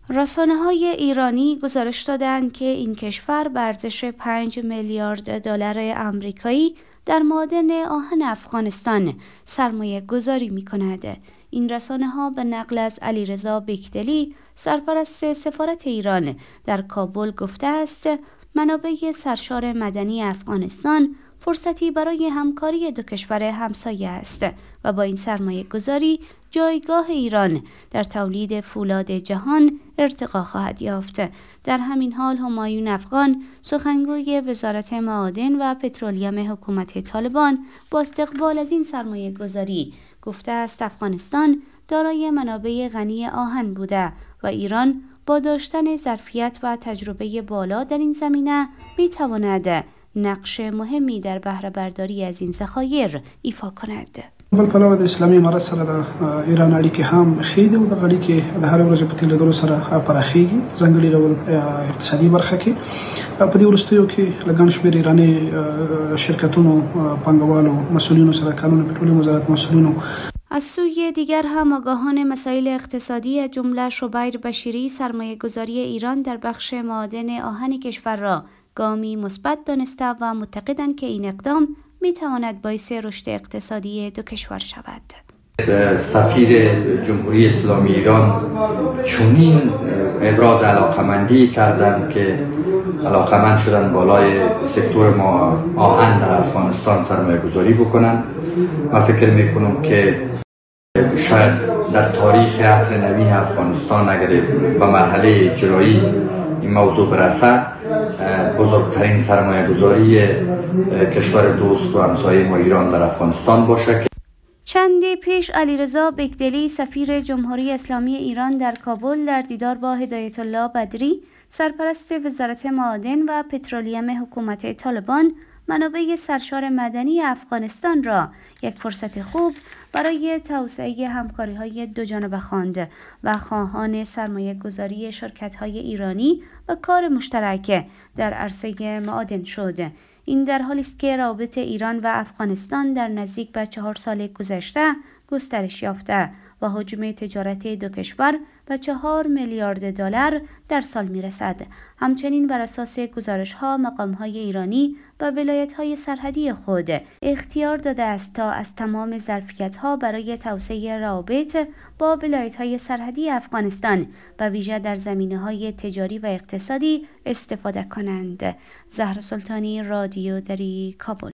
رسانه‌های ایرانی گزارش دادند که این کشور به ارزش 5 میلیارد دلار آمریکایی در معادن آهن افغانستان سرمایه گذاری می کند. این رسانه‌ها به نقل از علیرضا بیکدلی، سرپرست سفارت ایران در کابل گفته است منابع سرشار مدنی افغانستان فرصتی برای همکاری دو کشور همسایه است و با این سرمایه گذاری جایگاه ایران در تولید فولاد جهان ارتقا خواهد یافت. در همین حال همایون افغان، سخنگوی وزارت معادن و پترولیم حکومت طالبان، با استقبال از این سرمایه گذاری گفته است افغانستان دارای منابع غنی آهن بوده و ایران با داشتن ظرفیت و تجربه بالا در این زمینه می‌تواند نقش مهمی در بهره برداری از این ذخایر ایفا کند. بل پلوه د اسلامي امارت سره د ایران اړیکې هم ښې دي او د اړیکې د هر ورځې په تېر لیدلو سره پراخېږي، ځانګړي ډول اقتصادي برخه کې. په دې وروستیو کې له ګڼ شمېر ایراني شرکتونو، پانګوالو، مسئولینو سره، کانون پترولیم وزارت مسئولینو. از سوی دیگر هم آگاهان مسائل اقتصادی از جمله شبیر بشیری سرمایه‌گذاری ایران در بخش معادن آهن کشور را گامی مثبت دانسته و معتقدند که این اقدام میتواند باعث رشد اقتصادی دو کشور شود. سفیر جمهوری اسلامی ایران چنین ابراز علاقمندی کردند که علاقمند شدن بالای سکتور ما آهن در افغانستان سرمایه گذاری بکنند. من فکر میکنم که شاید در تاریخ عصر نوین افغانستان اگر به مرحله اجرایی این موضوع برسد، بزرگترین سرمایه گذاری کشور دوست و همسایه ما ایران در افغانستان باشه. چندی پیش علیرضا بیکدلی سفیر جمهوری اسلامی ایران در کابل در دیدار با هدایت الله بدری سرپرست وزارت معادن و پترولیم حکومت طالبان منابع سرشار مدنی افغانستان را یک فرصت خوب برای توسعه همکاری‌های دوجانبه خواند و خواهان سرمایه گذاری شرکت‌های ایرانی و کار مشترک در عرصه معادن شد. این در حالی است که روابط ایران و افغانستان در نزدیک به 4 سال گذشته گسترش یافته و حجم تجارت دو کشور به 4 میلیارد دلار در سال میرسد. همچنین بر اساس گزارش‌ها مقام‌های ایرانی به ولایت‌های سرحدی خود اختیار داده است تا از تمام ظرفیت‌ها برای توسعه روابط با ولایت‌های سرحدی افغانستان به ویژه در زمینه‌های تجاری و اقتصادی استفاده کنند. زهرا سلطانی، رادیو دری، کابل.